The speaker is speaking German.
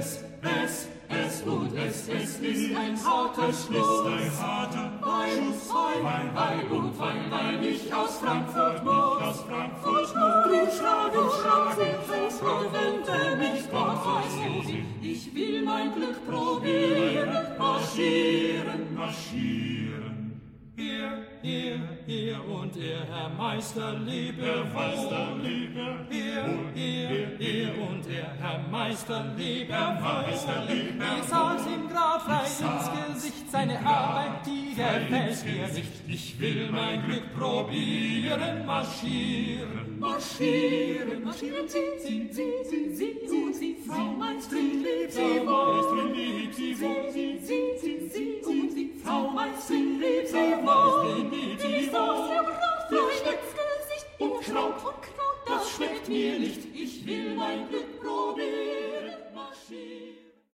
Es ist ein harter Schluss, weil ich aus Frankfurt muss. Du Schlag, verwende mich doch. Ich will mein Glück probieren, marschieren. Hier und er, Herr Meister, lebe wohl. Hier und er, Herr Meister, lebe wohl. Ihr sagt ihm grad frei ins Gesicht, seine Arbeit, die gefällt mir nicht. Ich will mein Glück probieren, marschieren. Marschieren Sie, Frau.